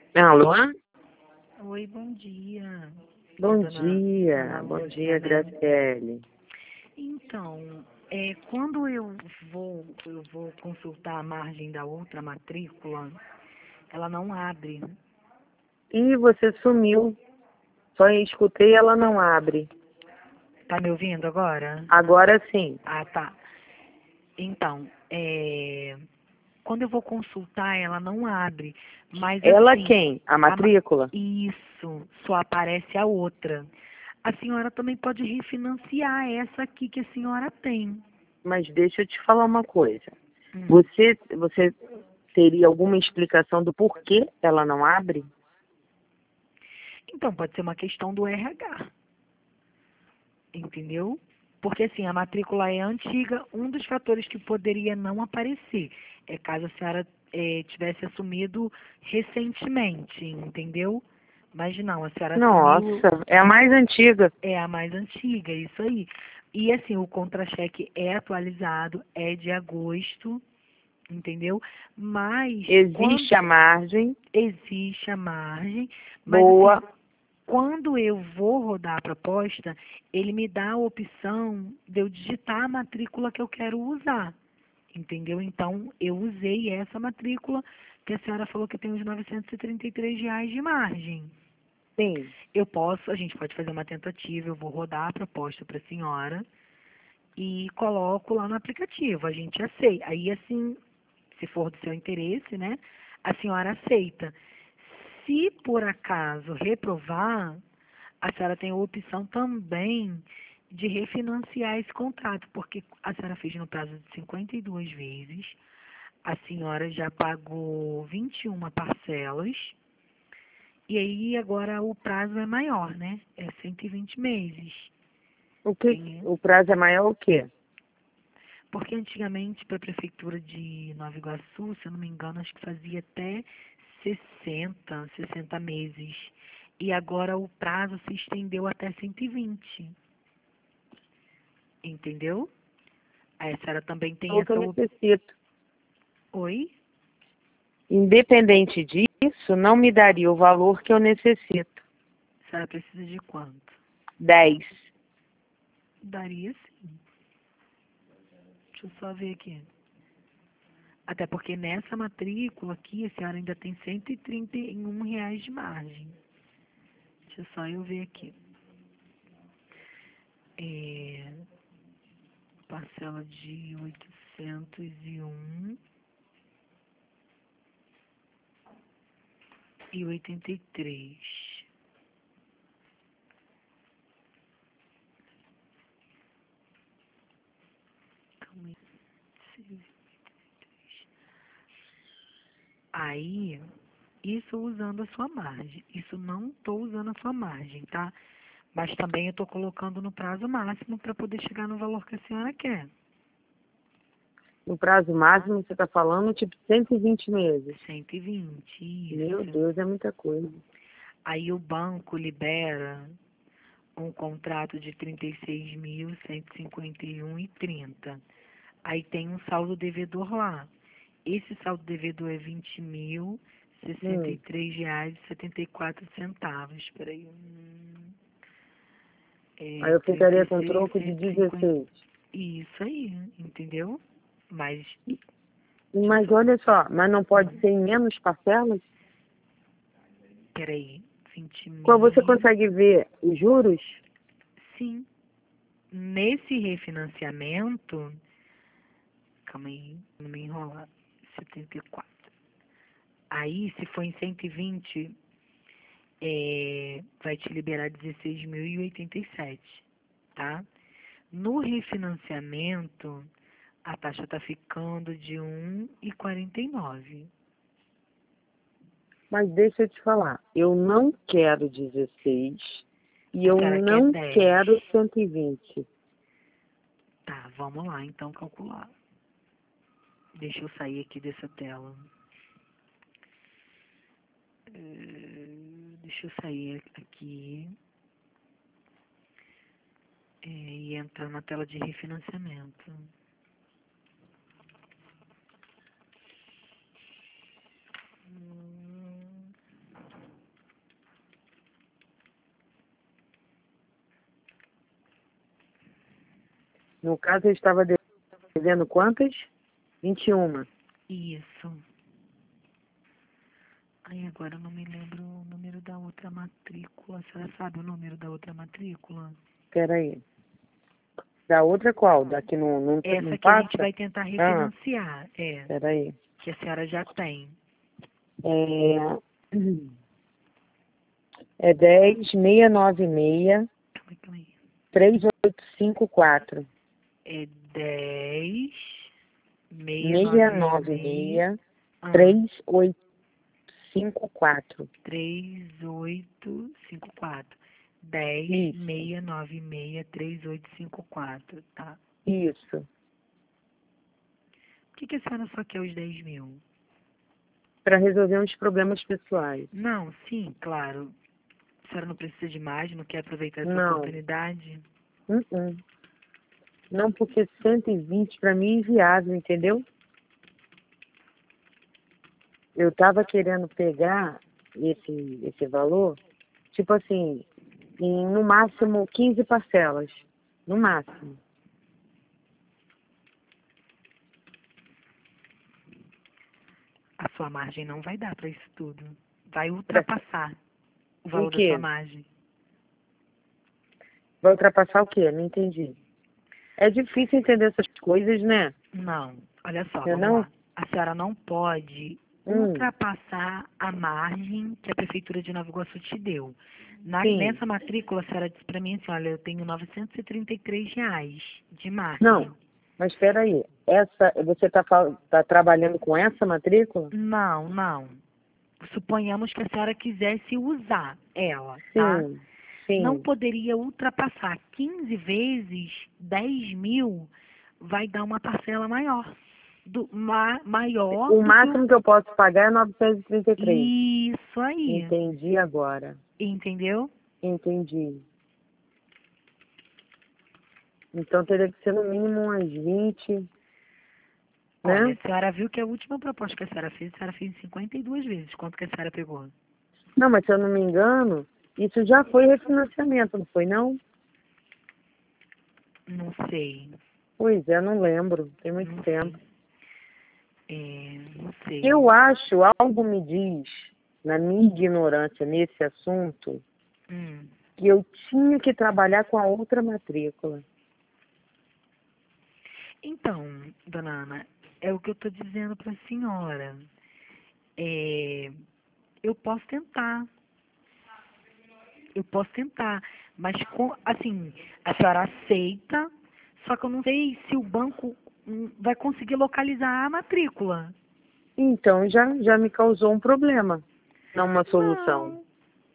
Alô? Oi, bom dia. Bom Dona dia, bom dia, Lúcia, né? Graciele. Então, quando eu vou consultar a margem da outra matrícula, ela não abre. Ih, você sumiu. Só escutei, ela não abre. Tá me ouvindo agora? Agora sim. Ah, tá. Então, quando eu vou consultar, ela não abre. Mas Ela assim, quem? A matrícula? isso, só aparece a outra. A senhora também pode refinanciar essa aqui que a senhora tem. Mas deixa eu te falar uma coisa. Hum. Você teria alguma explicação do porquê ela não abre? Então, pode ser uma questão do RH, entendeu? Porque, assim, a matrícula é antiga, um dos fatores que poderia não aparecer é caso a senhora tivesse assumido recentemente, entendeu? Mas não, a senhora assumiu, Nossa, é a mais antiga. é a mais antiga, isso aí. E, assim, o contra-cheque é atualizado, é de agosto, entendeu? Mas, Existe a margem. existe a margem, mas, assim, Boa. quando eu vou rodar a proposta, ele me dá a opção de eu digitar a matrícula que eu quero usar, entendeu? Então, eu usei essa matrícula que a senhora falou que tem os R$ 933 de margem. Sim. A gente pode fazer uma tentativa, eu vou rodar a proposta para a senhora e coloco lá no aplicativo, a gente aceita. Aí, assim, se for do seu interesse, né, a senhora aceita. Se por acaso reprovar, a senhora tem a opção também de refinanciar esse contrato, porque a senhora fez no prazo de 52 vezes, a senhora já pagou 21 parcelas, e aí agora o prazo é maior, né? É 120 meses. O prazo é maior o quê? Porque antigamente, para a prefeitura de Nova Iguaçu, se eu não me engano, acho que fazia até 60 meses. E agora o prazo se estendeu até 120. Entendeu? Aí a senhora também tem É o que eu essa. necessito. Oi? Independente disso, não me daria o valor que eu necessito. A senhora precisa de quanto? 10. Daria sim. Deixa eu só ver aqui. Até porque nessa matrícula aqui, a senhora ainda tem R$ 131 de margem. Deixa só eu ver aqui. Parcela de 801,83. Calma aí. Aí, isso usando a sua margem. Isso não estou usando a sua margem, tá? Mas também eu estou colocando no prazo máximo para poder chegar no valor que a senhora quer. No prazo máximo, você está falando, tipo, 120 meses. 120, Meu isso. Deus, é muita coisa. Aí o banco libera um contrato de 36.151,30. Aí tem um saldo devedor lá. Esse saldo devedor é R$ 20.063,74. Espera aí. Aí eu ficaria com 36, troco de 150. 16. Isso aí, entendeu? Mas, Mas olha só, mas não pode ser em menos parcelas? peraí, 20 Quando você mil. consegue ver os juros? Sim. Nesse refinanciamento, calma aí, não me enrolar, 74. Aí, se for em 120, vai te liberar 16.087, tá? No refinanciamento, a taxa está ficando de 1,49. Mas deixa eu te falar, eu não quero 16 e A eu senhora quer não 10. quero 120. Tá, vamos lá então calcular. Deixa eu sair aqui dessa tela. Deixa eu sair aqui e entrar na tela de refinanciamento. No caso, eu estava devendo quantas? 21. Isso. Aí agora eu não me lembro o número da outra matrícula. A senhora sabe o número da outra matrícula? Espera aí. Da outra qual? Daqui não Essa que a passa? gente vai tentar Ah, refinanciar. espera aí. Que a senhora já tem. É, é 10.696 Calma aí. 3854. É 10, 696 ah, 3854. 3854. 10, Isso, 696, 3854. Tá. isso. Por que a senhora só quer os 10 mil? Para resolver uns problemas pessoais. Não, sim, claro. A senhora não precisa de mais, não quer aproveitar essa Não. oportunidade? Uh-uh. Não, porque 120 para mim é inviável, entendeu? Eu estava querendo pegar esse valor, tipo assim, no máximo 15 parcelas. No máximo. A sua margem não vai dar para isso tudo. Vai Pra- ultrapassar o O valor da sua quê? margem. Vai ultrapassar o quê? Não entendi. É difícil entender essas coisas, né? Não, olha só, Eu vamos não? lá. A senhora não pode Hum, ultrapassar a margem que a Prefeitura de Nova Iguaçu te deu. sim. Nessa matrícula, a senhora disse para mim assim, olha, eu tenho R$ 933 de margem. Não, mas espera aí. Você tá trabalhando com essa matrícula? Não, não. Suponhamos que a senhora quisesse usar ela, tá? Sim, Não sim. poderia ultrapassar 15 vezes 10 mil, vai dar uma parcela maior. Maior O do que o. máximo que eu posso pagar é 933. Isso aí. Entendi agora. Entendeu? Entendi. Então teria que ser no mínimo umas 20, Olha, né? a senhora viu que a última proposta que a senhora fez 52 vezes. Quanto que a senhora pegou? Não, mas se eu não me engano, isso já foi refinanciamento, não foi não? Não sei. Pois é, não lembro. Tem muito Não sei. tempo. Não sei. Eu acho, algo me diz, na minha ignorância nesse assunto, Hum. que eu tinha que trabalhar com a outra matrícula. Então, dona Ana, é o que eu estou dizendo para a senhora. É, eu posso tentar. Eu posso tentar. Mas, assim, a senhora aceita, só que eu não sei se o banco vai conseguir localizar a matrícula. Então já me causou um problema, não uma solução. Não,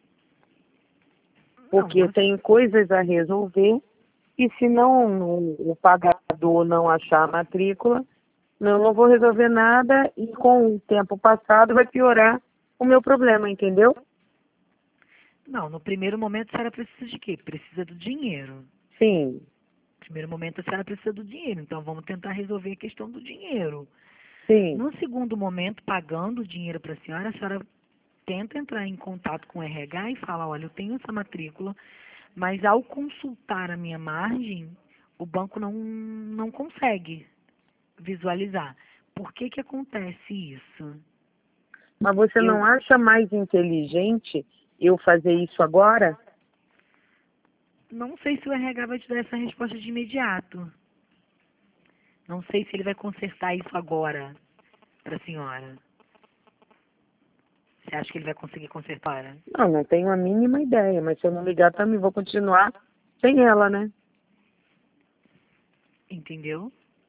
Porque eu não. tenho coisas a resolver e se o pagador não achar a matrícula, eu não vou resolver nada e com o tempo passado vai piorar o meu problema, entendeu? Não, no primeiro momento a senhora precisa de quê? Precisa do dinheiro. Sim, No primeiro momento a senhora precisa do dinheiro, então vamos tentar resolver a questão do dinheiro. sim. No segundo momento, pagando o dinheiro para a senhora tenta entrar em contato com o RH e fala, olha, eu tenho essa matrícula, mas ao consultar a minha margem, o banco não consegue visualizar. Por que que acontece isso? Mas você Eu não acha mais inteligente eu fazer isso agora? não sei se o RH vai te dar essa resposta de imediato. Não sei se ele vai consertar isso agora para a senhora. Você acha que ele vai conseguir consertar? Não tenho a mínima ideia, mas se eu não ligar também vou continuar sem ela, né? Entendeu?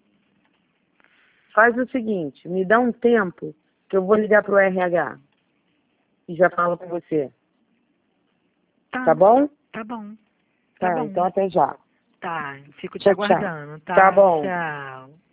Faz o seguinte, me dá um tempo que eu vou ligar pro RH e já falo com você. Tá Tá, bom? tá bom. Tá Tá, bom. então até já. Tá, fico te Tchau, tchau. aguardando, Tá tá? bom. Tchau.